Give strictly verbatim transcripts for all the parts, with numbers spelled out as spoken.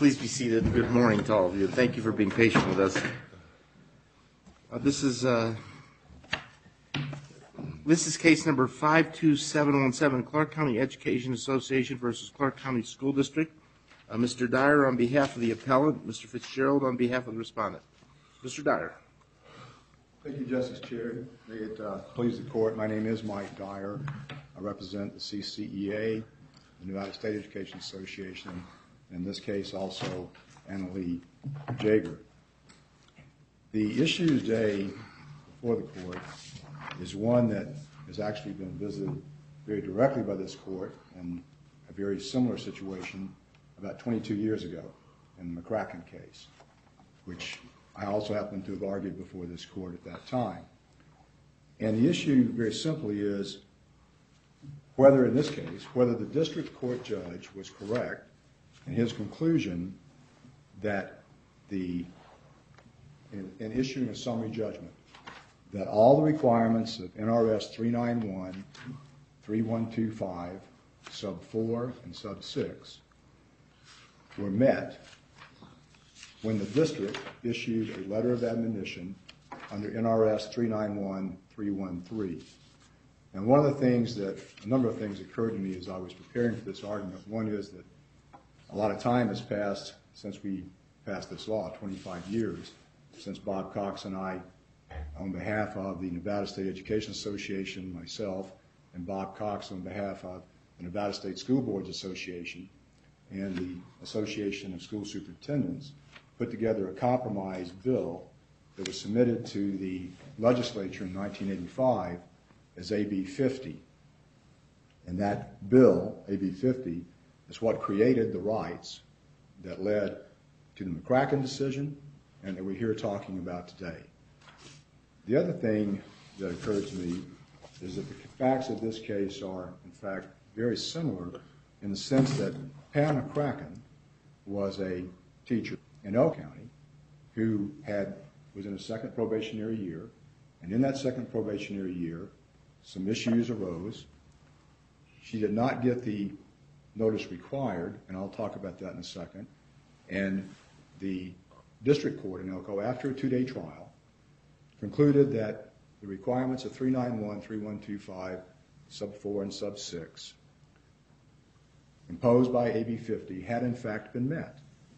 Please be seated. Good morning to all of you. Thank you for being patient with us. Uh, this is uh, this is case number five two seven one seven, Clark County Education Association versus Clark County School District. Uh, Mister Dyer on behalf of the appellant, Mister Fitzgerald on behalf of the respondent. Mister Dyer. Thank you, Justice Chair. May it uh, please the court, my name is Mike Dyer. I represent the C C E A, the Nevada State Education Association, in this case also Annalee Jager. The issue today before the court is one that has actually been visited very directly by this court in a very similar situation about twenty-two years ago in the McCracken case, which I also happen to have argued before this court at that time. And the issue very simply is whether, in this case, whether the district court judge was correct in his conclusion that the, in, in issuing a summary judgment, that all the requirements of N R S three ninety-one, three one two five, sub four and sub six were met when the district issued a letter of admonition under N R S three ninety-one, three thirteen. And one of the things that, a number of things occurred to me as I was preparing for this argument. One is that a lot of time has passed since we passed this law, twenty-five years, since Bob Cox and I, on behalf of the Nevada State Education Association, myself, and Bob Cox on behalf of the Nevada State School Boards Association and the Association of School Superintendents, put together a compromise bill that was submitted to the legislature in nineteen eighty-five as A B fifty. And that bill, A B fifty, is what created the rights that led to the McCracken decision and that we're here talking about today. The other thing that occurred to me is that the facts of this case are, in fact, very similar in the sense that Pam McCracken was a teacher in Elk County who had was in a second probationary year, and in that second probationary year, some issues arose. She did not get the notice required, and I'll talk about that in a second, and the district court in Elko, after a two-day trial, concluded that the requirements of three ninety-one, three one two five, sub four and sub six imposed by A B fifty had in fact been met.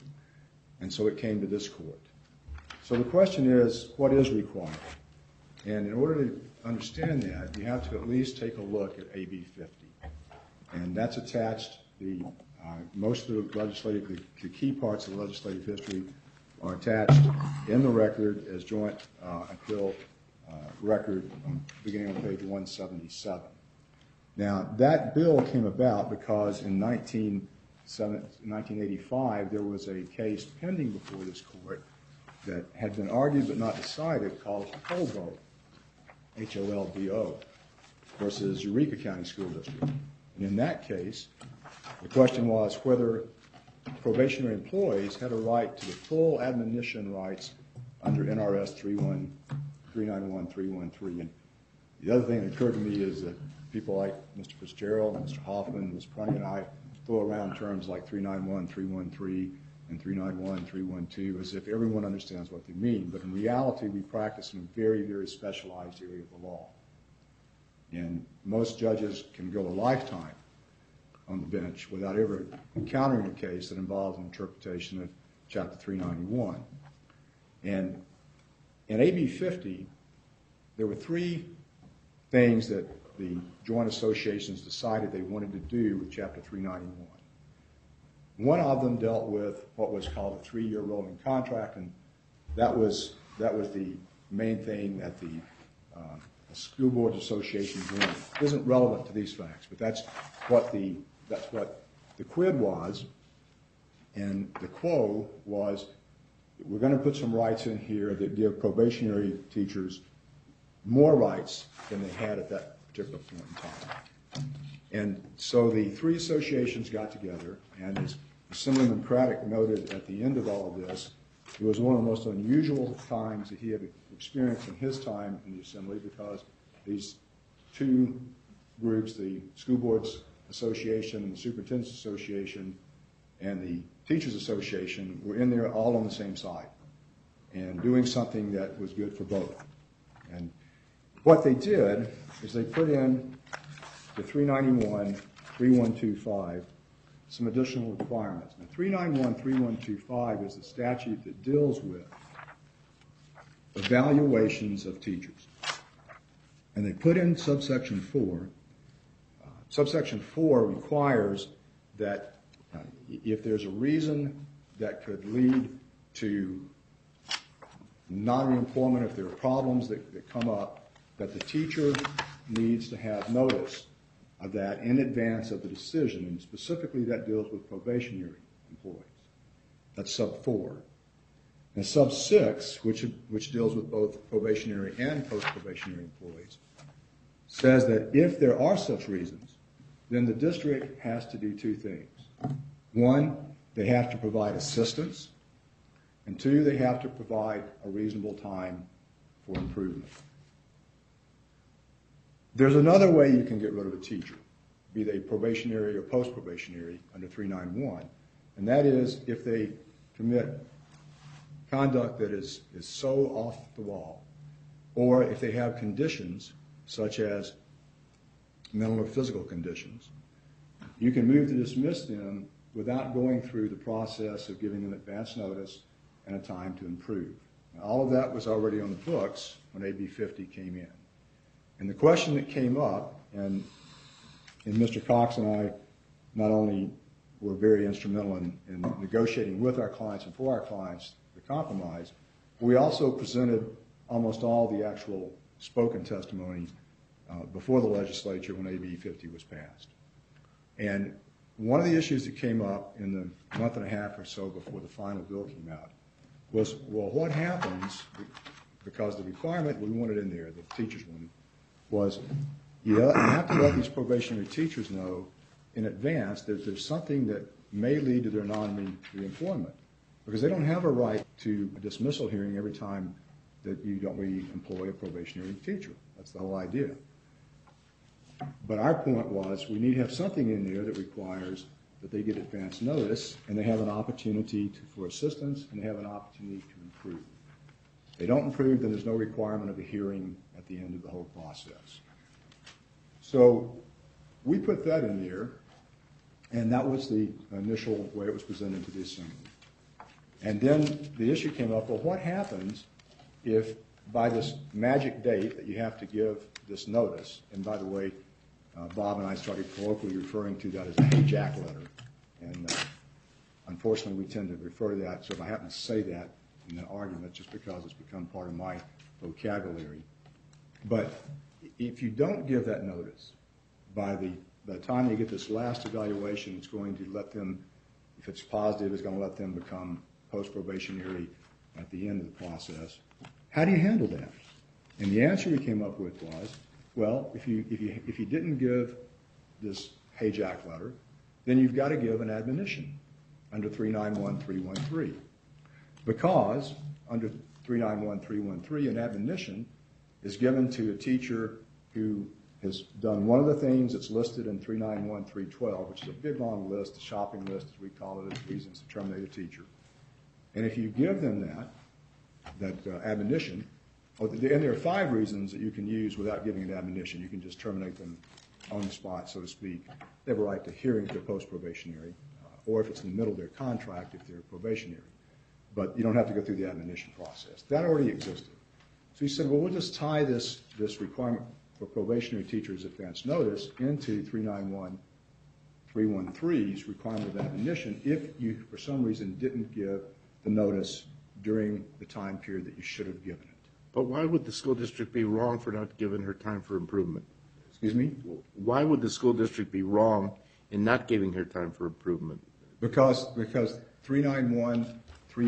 And so it came to this court. So the question is, what is required? And in order to understand that, you have to at least take a look at A B fifty. And that's attached, the uh, most of the legislative, the, the key parts of the legislative history are attached in the record as joint uh, appeal uh, record um, beginning on page one seventy-seven. Now, that bill came about because in nineteen eighty-five, there was a case pending before this court that had been argued but not decided called Holbo, H O L B O, versus Eureka County School District. And in that case, the question was whether probationary employees had a right to the full admonition rights under N R S three ninety-one, three thirteen. And the other thing that occurred to me is that people like Mister Fitzgerald, Mister Hoffman, Miz Prunty, and I throw around terms like three ninety-one, three thirteen, and three ninety-one, three twelve as if everyone understands what they mean. But in reality, we practice in a very, very specialized area of the law. And most judges can go a lifetime on the bench without ever encountering a case that involves an interpretation of Chapter three ninety-one. And in A B fifty, there were three things that the joint associations decided they wanted to do with Chapter three ninety-one. One of them dealt with what was called a three-year rolling contract, and that was that was the main thing that the, uh, the School Boards Association wanted. It isn't relevant to these facts, but that's what the that's what the quid was, and the quo was we're going to put some rights in here that give probationary teachers more rights than they had at that particular point in time. And so the three associations got together, and as Assemblyman Craddock noted at the end of all of this, it was one of the most unusual times that he had experienced in his time in the Assembly because these two groups, the School Boards Association and the Superintendents Association, and the Teachers Association were in there all on the same side and doing something that was good for both. And what they did is they put in the three ninety-one, three one two five some additional requirements. Now, three ninety-one, three one two five is the statute that deals with evaluations of teachers. And they put in subsection four. Uh, subsection four requires that uh, if there's a reason that could lead to non-reemployment, if there are problems that, that come up, that the teacher needs to have notice of that in advance of the decision, and specifically that deals with probationary employees. That's sub four. And sub six, which, which deals with both probationary and post-probationary employees, says that if there are such reasons, then the district has to do two things. One, they have to provide assistance, and two, they have to provide a reasonable time for improvement. There's another way you can get rid of a teacher, be they probationary or post-probationary under three ninety-one, and that is if they commit conduct that is, is so off the wall, or if they have conditions such as mental or physical conditions, you can move to dismiss them without going through the process of giving them advance notice and a time to improve. Now, all of that was already on the books when A B fifty came in. And the question that came up, and, and Mister Cox and I not only were very instrumental in, in negotiating with our clients and for our clients the compromise, but we also presented almost all the actual spoken testimony uh, before the legislature when A B fifty was passed. And one of the issues that came up in the month and a half or so before the final bill came out was, well, what happens, because the requirement we wanted in there, the teachers wanted, was you have to let these probationary teachers know in advance that there's something that may lead to their non-reemployment, because they don't have a right to a dismissal hearing every time that you don't re-employ a probationary teacher. That's the whole idea. But our point was we need to have something in there that requires that they get advance notice and they have an opportunity to, for assistance, and they have an opportunity to improve. If they don't improve, then there's no requirement of a hearing at the end of the whole process. So we put that in there, and that was the initial way it was presented to the Assembly. And then the issue came up, well, what happens if by this magic date that you have to give this notice, and by the way, uh, Bob and I started colloquially referring to that as a hey Jack letter, and uh, unfortunately we tend to refer to that, so if I happen to say that in an argument, just because it's become part of my vocabulary. But if you don't give that notice, by the, by the time they get this last evaluation, it's going to let them, if it's positive, it's going to let them become post-probationary at the end of the process. How do you handle that? And the answer we came up with was, well, if you, if you, if you didn't give this hey Jack letter, then you've got to give an admonition under three ninety-one, three thirteen. Because under three ninety-one, three thirteen, an admonition is given to a teacher who has done one of the things that's listed in three ninety-one, three twelve, which is a big long list, a shopping list, as we call it, as reasons to terminate a teacher. And if you give them that, that uh, admonition, oh, and there are five reasons that you can use without giving an admonition. You can just terminate them on the spot, so to speak. They have a right to hearing if they're post-probationary, uh, or if it's in the middle of their contract if they're probationary. But you don't have to go through the admonition process. That already existed. So he said, well, we'll just tie this, this requirement for probationary teachers' advance notice into three ninety-one, three thirteen's requirement of admonition if you, for some reason, didn't give the notice during the time period that you should have given it. But why would the school district be wrong for not giving her time for improvement? Excuse me? Why would the school district be wrong in not giving her time for improvement? Because, because three ninety-one, three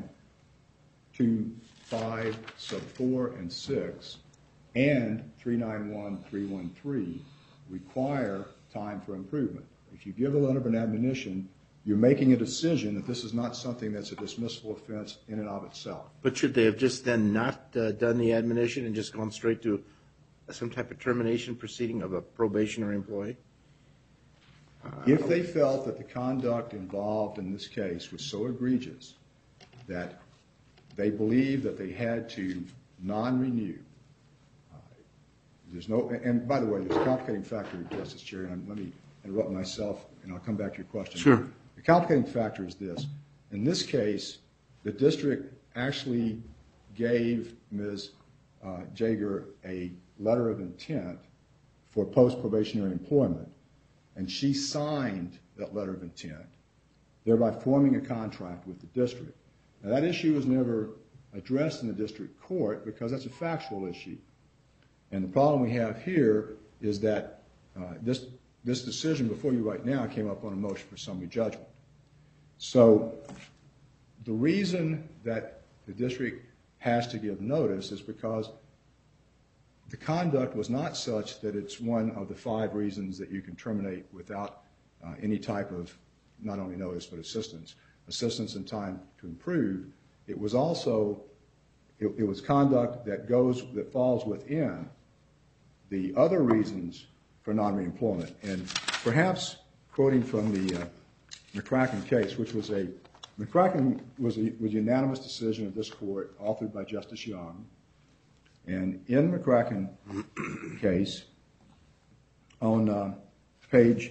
twelve, sub four and six, and three ninety-one, three thirteen require time for improvement. If you give a letter of an admonition, you're making a decision that this is not something that's a dismissal offense in and of itself. But should they have just then not uh, done the admonition and just gone straight to some type of termination proceeding of a probationary employee? If they felt that the conduct involved in this case was so egregious that they believed that they had to non-renew, uh, there's no, and by the way, there's a complicating factor, Justice Chair, and let me interrupt myself, and I'll come back to your question. Sure. The complicating factor is this. In this case, the district actually gave Miz Uh, Jaeger a letter of intent for post-probationary employment, and she signed that letter of intent, thereby forming a contract with the district. Now, that issue was never addressed in the district court because that's a factual issue. And the problem we have here is that uh, this, this decision before you right now came up on a motion for summary judgment. So the reason that the district has to give notice is because the conduct was not such that it's one of the five reasons that you can terminate without uh, any type of not only notice but assistance, assistance in time to improve. It was also, it, it was conduct that goes, that falls within the other reasons for non-reemployment. And perhaps quoting from the uh, McCracken case, which was a McCracken was a was a unanimous decision of this court, authored by Justice Young. And in McCracken case, on uh, page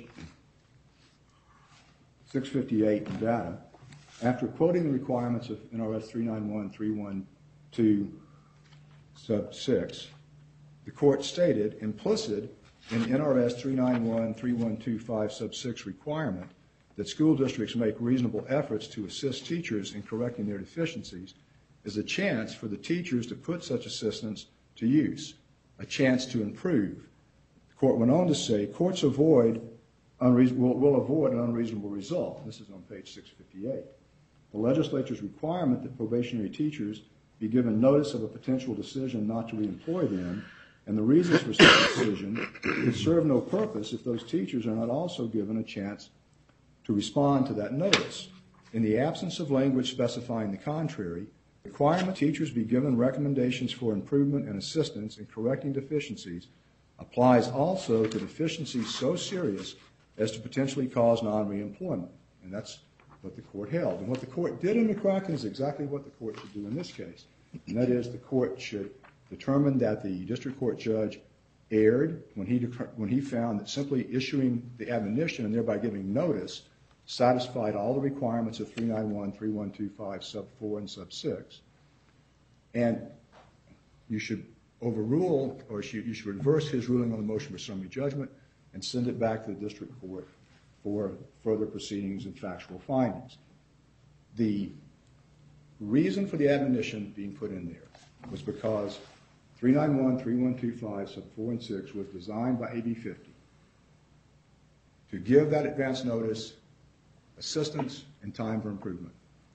six fifty-eight in data, after quoting the requirements of N R S three ninety-one three twelve sub six, the court stated, implicit in N R S three ninety-one three one two five sub six requirement that school districts make reasonable efforts to assist teachers in correcting their deficiencies is a chance for the teachers to put such assistance to use, a chance to improve. The court went on to say, courts avoid unreason- will, will avoid an unreasonable result. This is on page six fifty-eight. The legislature's requirement that probationary teachers be given notice of a potential decision not to reemploy them and the reasons for such a decision would serve no purpose if those teachers are not also given a chance to respond to that notice. In the absence of language specifying the contrary, the requirement teachers be given recommendations for improvement and assistance in correcting deficiencies applies also to deficiencies so serious as to potentially cause non-reemployment. And that's what the court held. And what the court did in McCracken is exactly what the court should do in this case. And that is the court should determine that the district court judge erred when he, when he found that simply issuing the admonition and thereby giving notice satisfied all the requirements of three ninety-one three one two five sub four and sub six. And you should overrule, or you should reverse his ruling on the motion for summary judgment and send it back to the district court for further proceedings and factual findings. The reason for the admonition being put in there was because three ninety-one three one two five sub four and six was designed by A B fifty to give that advance notice, assistance, and time for improvement.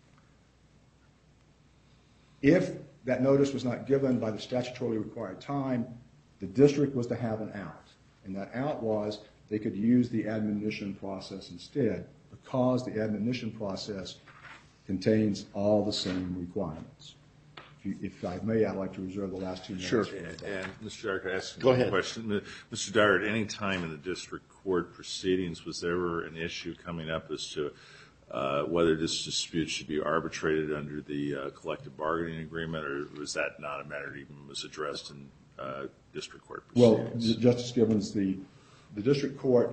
If that notice was not given by the statutorily required time, the district was to have an out. And that out was they could use the admonition process instead because the admonition process contains all the same requirements. If, you, if I may, I'd like to reserve the last two minutes. Sure. And, and Mister Dyer, can I ask Go a ahead. question? Mister Dyer, at any time in the district court proceedings, was there ever an issue coming up as to uh, whether this dispute should be arbitrated under the uh, collective bargaining agreement, or was that not a matter that even was addressed in uh, district court proceedings? Well, Justice Gibbons, the, the district court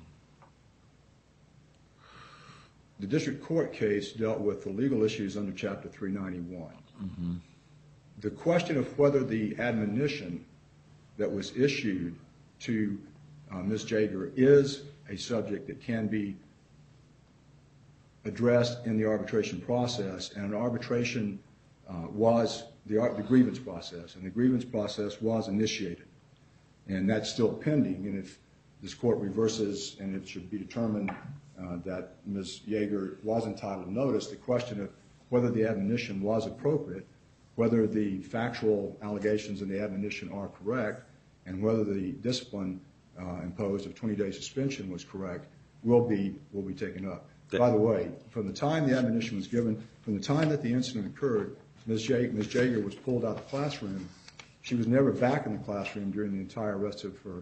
the district court case dealt with the legal issues under Chapter three ninety-one. Mm-hmm. The question of whether the admonition that was issued to uh, Miz Jaeger is a subject that can be addressed in the arbitration process, and an arbitration uh, was the, the grievance process, and the grievance process was initiated. And that's still pending, and if this court reverses and it should be determined uh, that Miz Jaeger was entitled to notice, the question of whether the admonition was appropriate, whether the factual allegations in the admonition are correct, and whether the discipline uh, imposed of twenty-day suspension was correct, will be will be taken up. By the way, from the time the admonition was given, from the time that the incident occurred, Miz Jaeger, Miz Jaeger was pulled out of the classroom. She was never back in the classroom during the entire rest of her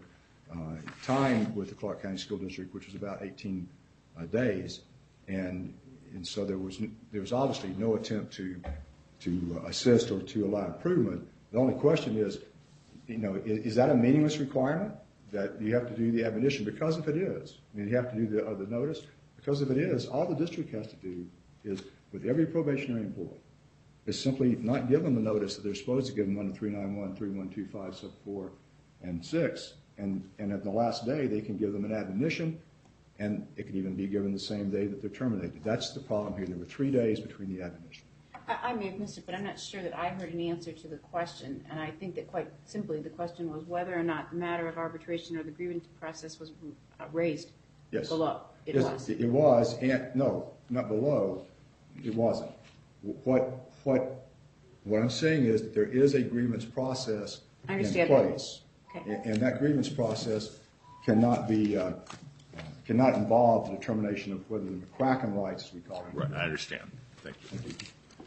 uh, time with the Clark County School District, which was about eighteen uh, days, and and so there was there was obviously no attempt to to assist or to allow improvement. The only question is, you know, is, is that a meaningless requirement that you have to do the admonition? Because if it is, I mean, you have to do the, uh, the notice. Because if it is, all the district has to do is, with every probationary employee, is simply not give them the notice that they're supposed to give them under three ninety-one, three one two five, sub four, and six, and, and at the last day they can give them an admonition, and it can even be given the same day that they're terminated. That's the problem here. There were three days between the admonition. I, I may have missed it, but I'm not sure that I heard an answer to the question, and I think that quite simply the question was whether or not the matter of arbitration or the grievance process was uh, raised Yes. below. It Yes, was. It was, and no, not below. It wasn't. What what what I'm saying is that there is a grievance process I in understand that. place, Okay. and, and that grievance process cannot be uh, cannot involve the determination of whether the McCracken rights, as we call them. Right, I understand. Thank you. Thank you.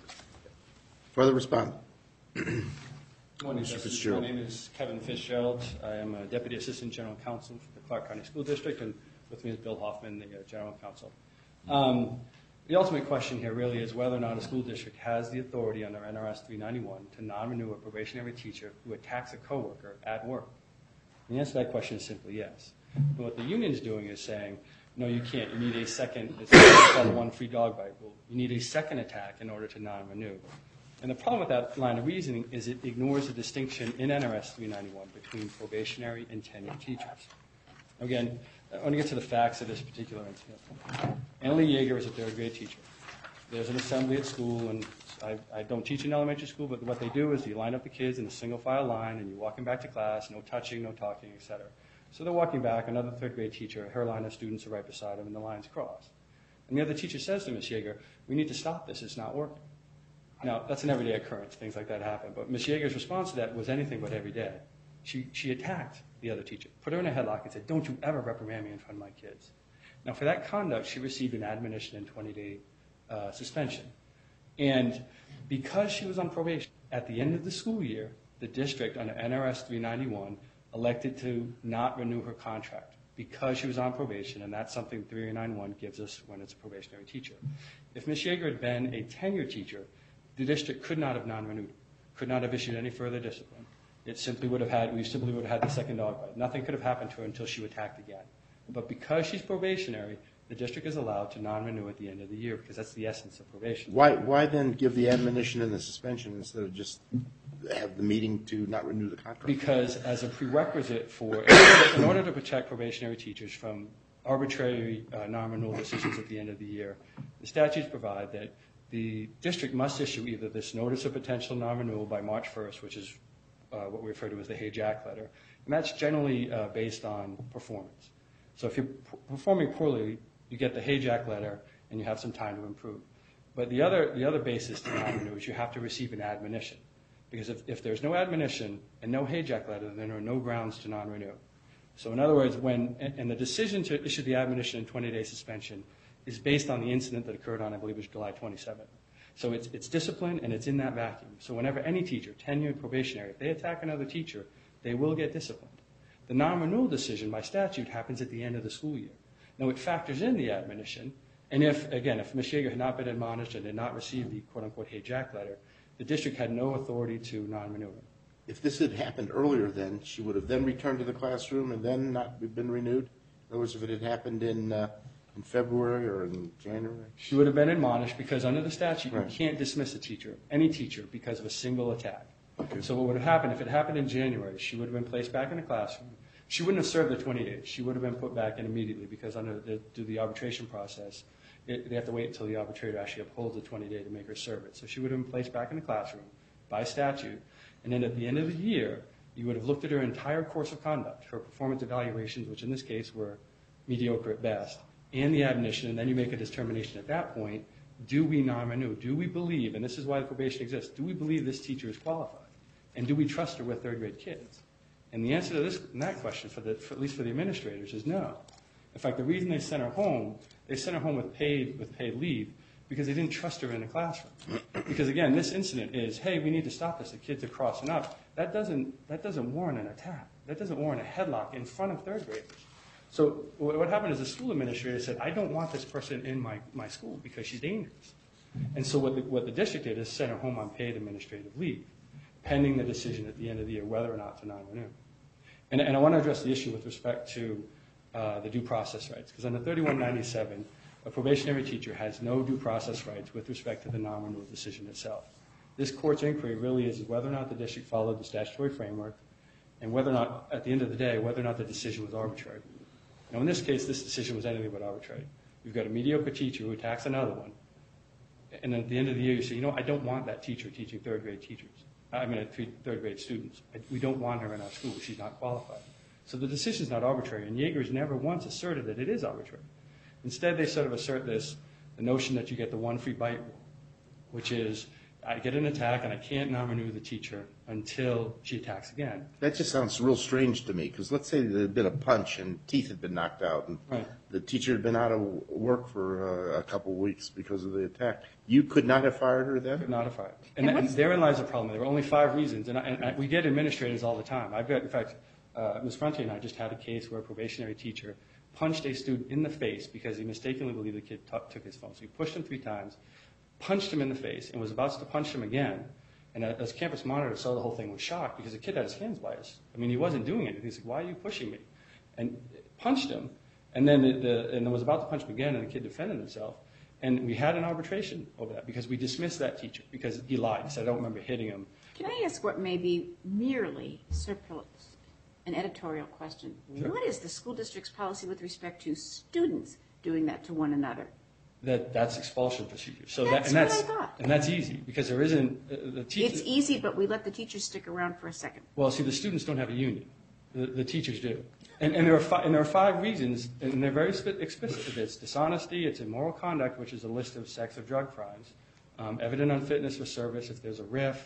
Further respond. Good morning, Mister Justice. My Fitzgerald. name is Kevin Fitzgerald. I am a Deputy Assistant General Counsel for the Clark County School District, and with me is Bill Hoffman, the uh, General Counsel. Um, the ultimate question here really is whether or not a school district has the authority under N R S three ninety-one to non-renew a probationary teacher who attacks a coworker at work. And the answer to that question is simply yes. And what the union is doing is saying, no, you can't. You need a second, it's called the one free dog bite rule. You need a second attack in order to non-renew. And the problem with that line of reasoning is it ignores the distinction in N R S three ninety-one between probationary and tenured teachers. Again, I want to get to the facts of this particular incident. Annalie Yeager is a third grade teacher. There's an assembly at school, and I, I don't teach in elementary school, but what they do is you line up the kids in a single file line, and you walk them back to class, no touching, no talking, et cetera. So they're walking back, another third grade teacher, her line of students are right beside them, and the lines cross. And the other teacher says to Miz Yeager, we need to stop this, it's not working. Now, that's an everyday occurrence, things like that happen, but Miz Yeager's response to that was anything but every day. She, she attacked the other teacher, put her in a headlock and said, don't you ever reprimand me in front of my kids. Now, for that conduct, she received an admonition and twenty-day uh, suspension. And because she was on probation, at the end of the school year, the district under N R S three ninety-one elected to not renew her contract because she was on probation, and that's something three ninety-one gives us when it's a probationary teacher. If Miz Yeager had been a tenured teacher, the district could not have non-renewed, could not have issued any further discipline. It simply would have had, we simply would have had the second dog bite. Nothing could have happened to her until she attacked again. But because she's probationary, the district is allowed to non-renew at the end of the year because that's the essence of probation. Why, why then give the admonition and the suspension instead of just have the meeting to not renew the contract? Because as a prerequisite for, in order to, in order to protect probationary teachers from arbitrary uh, non-renewal decisions at the end of the year, the statutes provide that the district must issue either this notice of potential non-renewal by March first, which is uh, what we refer to as the Hey Jack letter, and that's generally uh, based on performance. So if you're p- performing poorly, you get the Hey Jack letter and you have some time to improve. But the other, the other basis to non-renew is you have to receive an admonition. Because if, if there's no admonition and no Hey Jack letter, then there are no grounds to non-renew. So in other words, when, and the decision to issue the admonition and twenty-day suspension is based on the incident that occurred on, I believe it was July twenty-seventh. So it's, it's discipline and it's in that vacuum. So whenever any teacher, tenured probationary, if they attack another teacher, they will get disciplined. The non-renewal decision by statute happens at the end of the school year. Now it factors in the admonition, and if, again, if Miz Yeager had not been admonished and did not receive the quote-unquote Hey Jack letter, the district had no authority to non-renew her. If this had happened earlier then, she would have then returned to the classroom and then not been renewed? In other words, if it had happened in, uh, in February or in January? She would have been admonished because under the statute, Right. you can't dismiss a teacher, any teacher, because of a single attack. Okay. So what would have happened, if it happened in January, she would have been placed back in the classroom. She wouldn't have served the twenty days. She would have been put back in immediately because under the, do the arbitration process, it, they have to wait until the arbitrator actually upholds the twenty day to make her serve it. So she would have been placed back in the classroom by statute. And then at the end of the year, you would have looked at her entire course of conduct, her performance evaluations, which in this case were mediocre at best, and the admonition, and then you make a determination at that point, do we non-renew? Do we believe, and this is why the probation exists, do we believe this teacher is qualified? And do we trust her with third grade kids? And the answer to this, that question, for the, for, at least for the administrators, is no. In fact, the reason they sent her home, they sent her home with paid, with paid leave because they didn't trust her in the classroom. Because again, this incident is, hey, we need to stop this. The kids are crossing up. That doesn't, that doesn't warrant an attack. That That doesn't warrant a headlock in front of third graders. So what happened is the school administrator said, I don't want this person in my, my school because she's dangerous. And so what the, what the district did is send her home on paid administrative leave, pending the decision at the end of the year whether or not to non-renew. And, and I want to address the issue with respect to uh, the due process rights, because under thirty-one ninety-seven, a probationary teacher has no due process rights with respect to the non-renewal decision itself. This court's inquiry really is whether or not the district followed the statutory framework, and whether or not, at the end of the day, whether or not the decision was arbitrary. Now, in this case, this decision was anything but arbitrary. You've got a mediocre teacher who attacks another one, and at the end of the year, you say, you know, I don't want that teacher teaching third grade teachers. I mean, third grade students. I, we don't want her in our school. She's not qualified. So the decision's not arbitrary, and Yeager's never once asserted that it is arbitrary. Instead, they sort of assert this, the notion that you get the one free bite rule, which is, I get an attack and I can't non-renew the teacher until she attacks again. That just sounds real strange to me, because let's say there had been a punch and teeth had been knocked out, and Right. the teacher had been out of work for uh, a couple of weeks because of the attack. You could not have fired her then? Could not have fired. And, And that, what's- therein lies the problem. There were only five reasons, and, I, and I, we get administrators all the time. I've got, in fact, uh, Miz Frontier and I just had a case where a probationary teacher punched a student in the face because he mistakenly believed the kid t- took his phone. So he pushed him three times, punched him in the face, and was about to punch him again. And as campus monitor saw the whole thing, was shocked because the kid had his hands by us. I mean, he wasn't doing anything. He's like, why are you pushing me? And punched him, and then the, the, and was about to punch him again, and the kid defended himself. And we had an arbitration over that because we dismissed that teacher because he lied. He said, I don't remember hitting him. Can I ask what may be merely surplus, an editorial question? Sure. What is the school district's policy with respect to students doing that to one another? That that's expulsion procedure. So That's that, and what that's I thought. and that's easy because there isn't uh, the teacher. It's easy, but we let the teachers stick around for a second. Well, see, the students don't have a union. The, the teachers do. And, and, there are fi- and there are five reasons, and they're very spe- explicit. It's dishonesty, it's immoral conduct, which is a list of sex or drug crimes, um, evident unfitness for service if there's a R I F,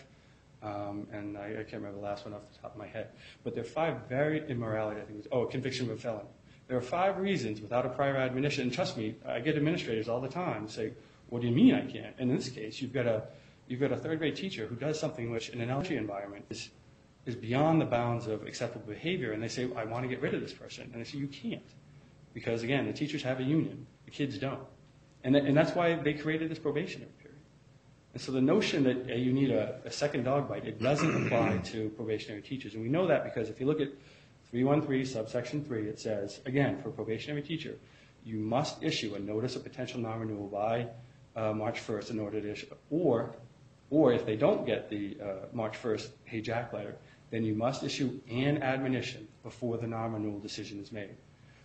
um, and I, I can't remember the last one off the top of my head. But there are five very immorality, I think, it was, oh, conviction of a felony. There are five reasons without a prior admonition, and trust me, I get administrators all the time say, what do you mean I can't? And in this case, you've got a, you've got a third grade teacher who does something which in an elementary environment is is beyond the bounds of acceptable behavior, and they say, I want to get rid of this person. And I say, you can't. Because, again, the teachers have a union. The kids don't. And, th- and that's why they created this probationary period. And so the notion that uh, you need a, a second dog bite, it doesn't apply to probationary teachers. And we know that because if you look at three one three, subsection three, it says, again, for a probationary teacher, you must issue a notice of potential non-renewal by uh, March first in order to issue, or, or if they don't get the uh, March first Hey Jack letter, then you must issue an admonition before the non-renewal decision is made.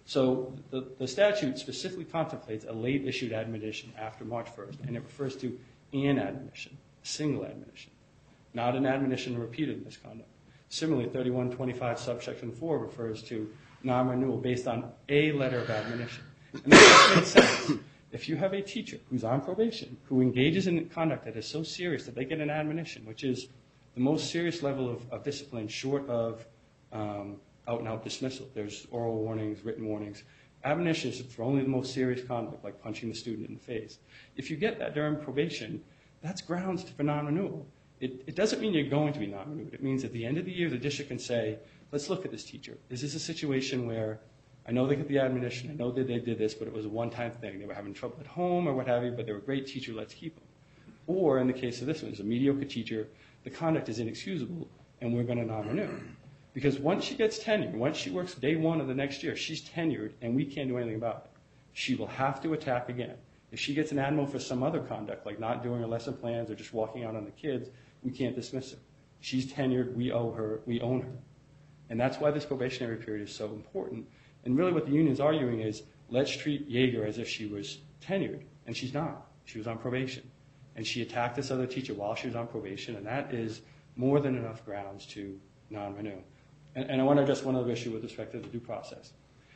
So the, the statute specifically contemplates a late issued admonition after March first, and it refers to an admonition, a single admonition, not an admonition of repeated misconduct. Similarly, thirty-one twenty-five subsection four refers to non-renewal based on a letter of admonition. And that makes sense. If you have a teacher who's on probation, who engages in conduct that is so serious that they get an admonition, which is the most serious level of, of discipline short of um, out-and-out dismissal. There's oral warnings, written warnings. Admonitions for only the most serious conduct, like punching the student in the face. If you get that during probation, that's grounds for non-renewal. It, it doesn't mean you're going to be non-renewed. It means at the end of the year, the district can say, let's look at this teacher. Is this a situation where I know they get the admonition, I know that they did this, but it was a one-time thing. They were having trouble at home or what have you, but they were a great teacher, let's keep them. Or in the case of this one, it's a mediocre teacher, the conduct is inexcusable, and we're going to non-renew. Because once she gets tenured, once she works day one of the next year, she's tenured, and we can't do anything about it. She will have to attack again. If she gets an admo for some other conduct, like not doing her lesson plans or just walking out on the kids, we can't dismiss her. She's tenured, we owe her, we own her. And that's why this probationary period is so important. And really what the union's arguing is, let's treat Yeager as if she was tenured, and she's not. She was on probation. And she attacked this other teacher while she was on probation, and that is more than enough grounds to non-renew. And, and I want to address one other issue with respect to the due process.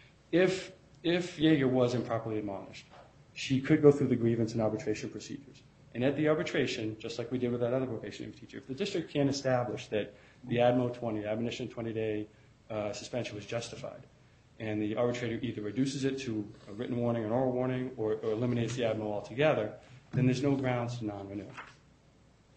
If, if Yeager was improperly admonished, she could go through the grievance and arbitration procedures. And at the arbitration, just like we did with that other probationary teacher, if the district can establish that the ADMO twenty, the admonition twenty-day uh, suspension was justified, and the arbitrator either reduces it to a written warning, an oral warning, or, or eliminates the ADMO altogether, then there's no grounds to non-renew.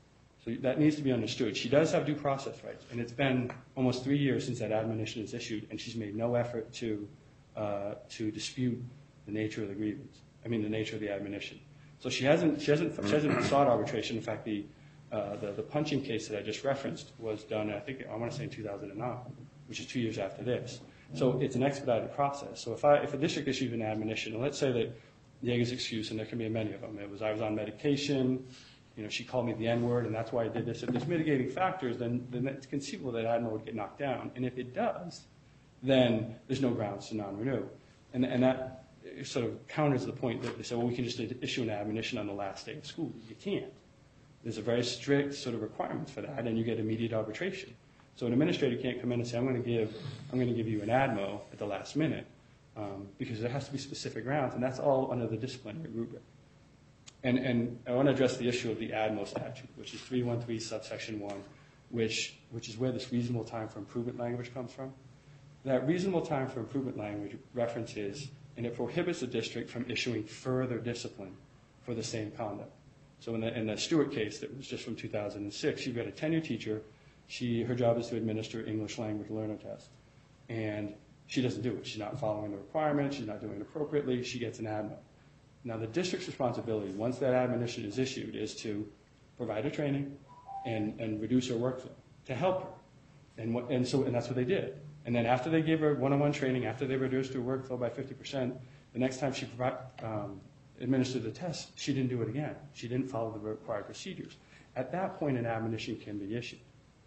So that needs to be understood. She does have due process rights, and it's been almost three years since that admonition is issued, and she's made no effort to uh, to dispute the nature of the grievance. I mean, the nature of the admonition. So she hasn't she hasn't she hasn't sought arbitration. In fact, the uh, the, the punching case that I just referenced was done, I think I want to say in two thousand nine, which is two years after this. So it's an expedited process. So if I if a district issued an admonition, and let's say that Yeager's excuse, and there can be many of them, it was I was on medication. You know, she called me the N-word, and that's why I did this. If there's mitigating factors, then, then it's conceivable that Admiral would get knocked down. And if it does, then there's no grounds to non-renew. And, and that sort of counters the point that they say, well, we can just issue an admonition on the last day of school. You can't. There's a very strict sort of requirements for that, and you get immediate arbitration. So an administrator can't come in and say, I'm going to give, I'm going to give you an admo at the last minute, um, because there has to be specific grounds, and that's all under the disciplinary rubric. And, and I want to address the issue of the ADMO statute, which is three one three subsection one, which, which is where this reasonable time for improvement language comes from. That reasonable time for improvement language references, and it prohibits the district from issuing further discipline for the same conduct. So in the, in the Stewart case that was just from two thousand six, you've got a tenured teacher. She, her job is to administer English language learner tests. And she doesn't do it. She's not following the requirements. She's not doing it appropriately. She gets an ADMO. Now, the district's responsibility, once that admonition is issued, is to provide her training and, and reduce her workflow to help her. And, what, and, so, and that's what they did. And then after they gave her one-on-one training, after they reduced her workflow by fifty percent, the next time she provide, um, administered the test, she didn't do it again. She didn't follow the required procedures. At that point, an admonition can be issued.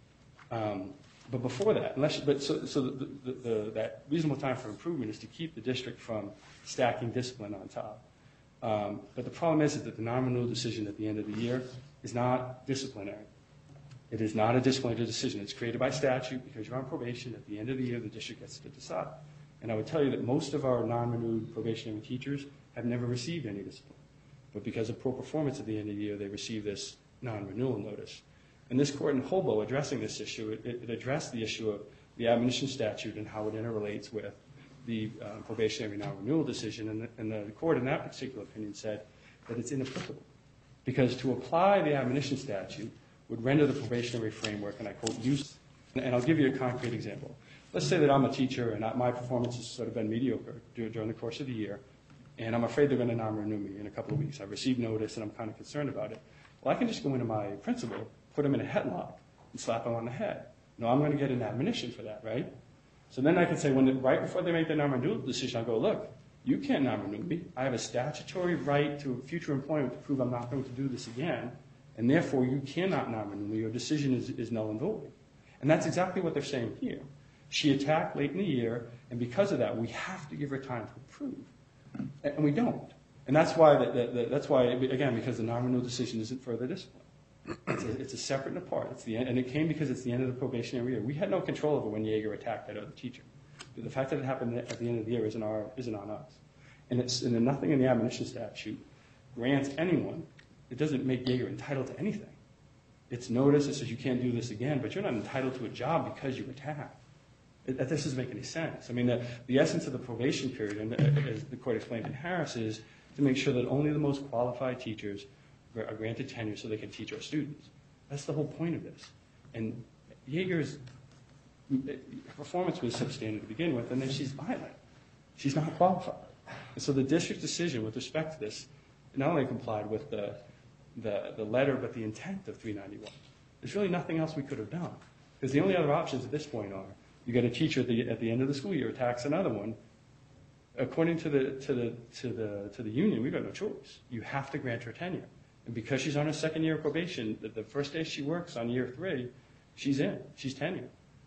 Um, but before that, unless, but so, so the, the, the, that reasonable time for improvement is to keep the district from stacking discipline on top. Um, but the problem is, is that the non-renewal decision at the end of the year is not disciplinary. It is not a disciplinary decision. It's created by statute because you're on probation. At the end of the year, the district gets to decide. And I would tell you that most of our non-renewed probationary teachers have never received any discipline. But because of poor performance at the end of the year, they receive this non-renewal notice. And this court in Hobo, addressing this issue, it, it addressed the issue of the admonition statute and how it interrelates with the uh, probationary non-renewal decision, and the, and the court in that particular opinion said that it's inapplicable because to apply the admonition statute would render the probationary framework, and I quote, useless. And I'll give you a concrete example. Let's say that I'm a teacher and I, my performance has sort of been mediocre during the course of the year, and I'm afraid they're going to non-renew me in a couple of weeks. I've received notice and I'm kind of concerned about it. Well, I can just go into my principal, put him in a headlock, and slap him on the head. No, I'm going to get an admonition for that, right? So then I can say, when the, right before they make the non-renewal decision, I'll go, look, you can't non-renew me. I have a statutory right to future employment to prove I'm not going to do this again, and therefore you cannot non-renew me. Your decision is, is null and void. And that's exactly what they're saying here. She attacked late in the year, and because of that, we have to give her time to approve. And we don't. And that's why, the, the, the, that's why again, because the non-renewal decision isn't further discipline. It's a, it's a separate and apart. It's the end, and it came because it's the end of the probationary year. We had no control over when Yeager attacked that other teacher. But the fact that it happened at the end of the year isn't, our, isn't on us. And, it's, and then nothing in the admonition statute grants anyone, it doesn't make Yeager entitled to anything. It's notice, it says you can't do this again, but you're not entitled to a job because you attacked. It, that doesn't make any sense. I mean, the, the essence of the probation period, and as the court explained in Harris, is to make sure that only the most qualified teachers are granted tenure so they can teach our students. That's the whole point of this. And Yeager's performance was substandard to begin with, and then she's violent. She's not qualified. And so the district's decision with respect to this not only complied with the, the, the letter, but the intent of three ninety-one. There's really nothing else we could have done. Because the only other options at this point are, you get a teacher at the, at the end of the school year attacks another one. According to the, to, the, to, the, to the union, we've got no choice. You have to grant her tenure. And because she's on her second year of probation, the, the first day she works on year three, she's in. She's tenured.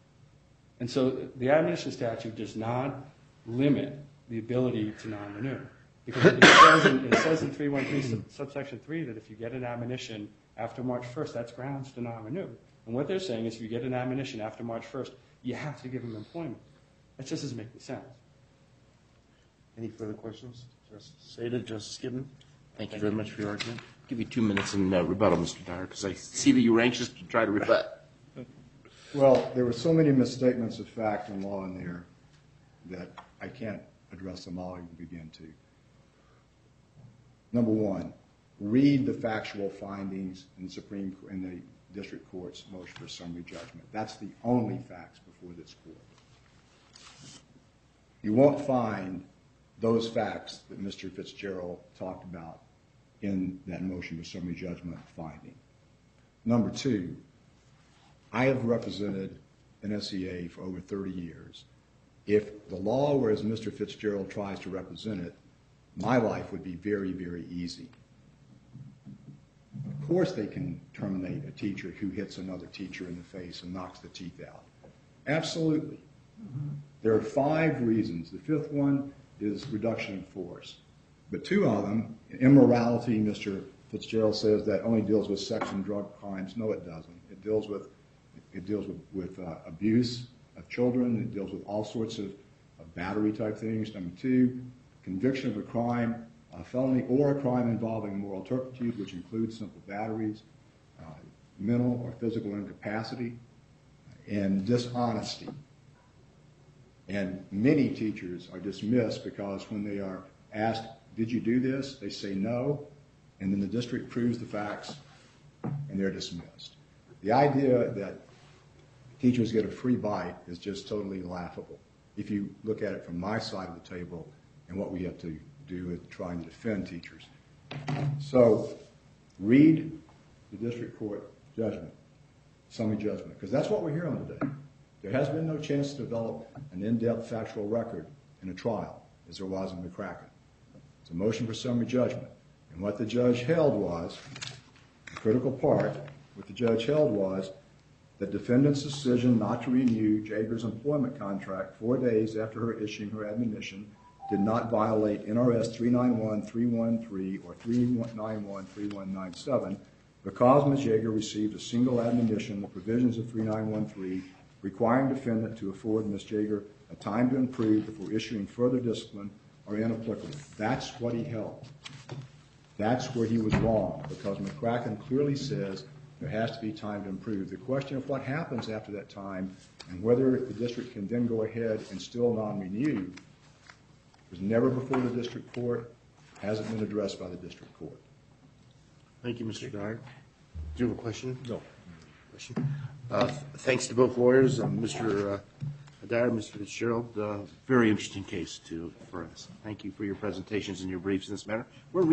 And so the admonition statute does not limit the ability to non-renew. Because it says in, it says in three one three sub, subsection three that if you get an admonition after March first, that's grounds to non-renew. And what they're saying is if you get an admonition after March first, you have to give them employment. That just doesn't make any sense. Any further questions? Justice Sada, Justice Gibbon? Thank you very much for your argument. I'll give you two minutes in uh, rebuttal, Mister Dyer, because I see that you were anxious to try to rebut. Well, there were so many misstatements of fact and law in there that I can't address them all and begin to. Number one, read the factual findings in the Supreme in the district court's motion for summary judgment. That's the only facts before this court. You won't find those facts that Mister Fitzgerald talked about in that motion for summary judgment finding. Number two, I have represented an S E A for over thirty years. If the law were as Mister Fitzgerald tries to represent it, my life would be very, very easy. Of course they can terminate a teacher who hits another teacher in the face and knocks the teeth out. Absolutely. There are five reasons. The fifth one is reduction in force. But two of them, immorality, Mister Fitzgerald says that only deals with sex and drug crimes. No, it doesn't. It deals with it deals with, with uh, abuse of children. It deals with all sorts of, of battery type things. Number two, conviction of a crime, a felony or a crime involving moral turpitude, which includes simple batteries, uh, mental or physical incapacity, and dishonesty. And many teachers are dismissed because when they are asked, did you do this? They say no, and then the district proves the facts, and they're dismissed. The idea that teachers get a free bite is just totally laughable. If you look at it from my side of the table and what we have to do with trying to defend teachers. So read the district court judgment, summary judgment, because that's what we're here on today. There has been no chance to develop an in-depth factual record in a trial, as there was in McCracken. It's a motion for summary judgment. And what the judge held was, the critical part, what the judge held was, the defendant's decision not to renew Jager's employment contract four days after her issuing her admonition did not violate N R S three ninety-one dash three thirteen or three ninety-one dash thirty-one ninety-seven because Miz Jager received a single admonition, the provisions of three ninety-one dash three requiring defendant to afford Miz Jager a time to improve before issuing further discipline are inapplicable. That's what he held. That's where he was wrong, because McCracken clearly says there has to be time to improve. The question of what happens after that time and whether the district can then go ahead and still non-renew was never before the district court, hasn't been addressed by the district court. Thank you, Mister Dyer. Do you have a question? No. Question? Uh, thanks to both lawyers, um, Mister Uh, Dyer, Mister Fitzgerald. Uh, very interesting case to, for us. Thank you for your presentations and your briefs in this matter. We're